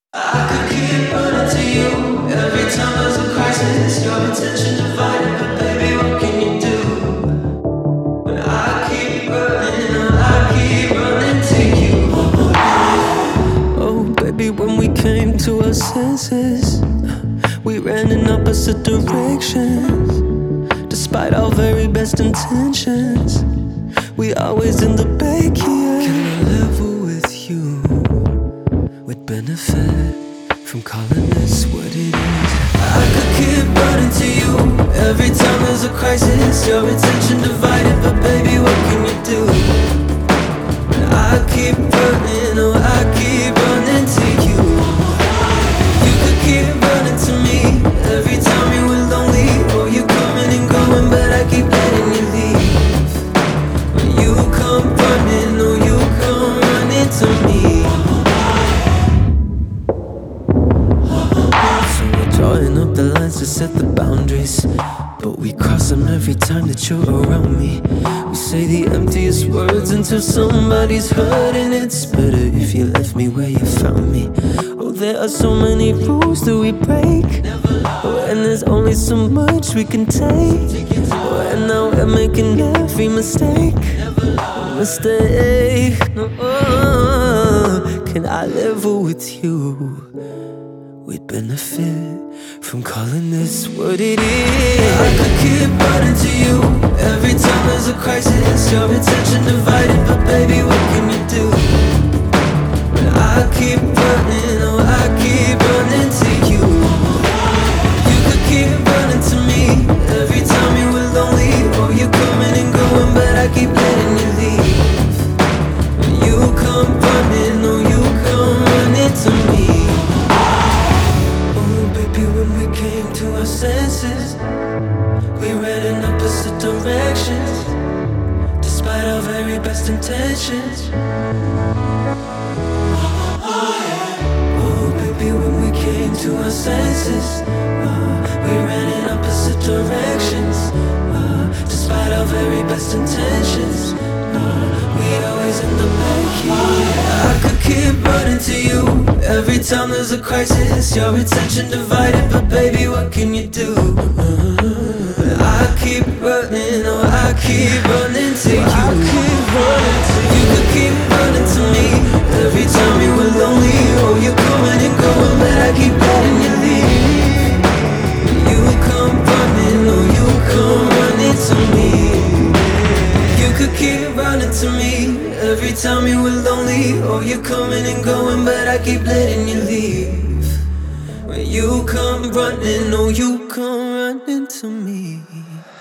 I could keep running to you every time there's a crisis. Your attention divided, but baby, what can you do? When I keep running to you. Oh, baby, when we came to our senses, we ran in opposite directions. Despite our very best intentions, we always end up back here. Can I level with you? With benefit from calling this what it is. I could keep running to you every time there's a crisis. Your attention divided, but baby, what can you do? I keep running, oh, I keep running to you. You could keep running to me every time you were lonely. Oh, you coming and going, but I keep letting you leave. When you come running, oh, you come running to me. Drawing up the lines to set the boundaries, but we cross them every time that you're around me. We say the emptiest words until somebody's hurt, and it's better if you left me where you found me. Oh, there are so many rules that we break, oh, and there's only so much we can take. Oh, and now we're making every mistake. Oh, can I level with you? We'd benefit from calling this what it is. I could keep running to you every time there's a crisis. Your attention divided, but baby, what can you do? When I keep running, oh, I keep running to you. You could keep running to me every time you were lonely. Oh, you're coming and going, but I keep letting you leave. When you come running, oh, you come running to me. When we came to our senses, we ran in opposite directions, despite our very best intentions. Oh, baby, when we came to our senses, we ran in opposite directions, despite our very best intentions. We always end up back here. I could keep running to you every time there's a crisis. Your attention divided, but baby, what can you do? I keep running, oh, I keep running to you. I keep running to you. You could keep running to me every time you were lonely. Oh, you're coming and going, but I keep letting you leave. You come running, oh, you come running to me. You could keep running to me every time you were lonely. Oh, you're coming and going, but I keep letting you leave. When you come running, oh, you come running to me.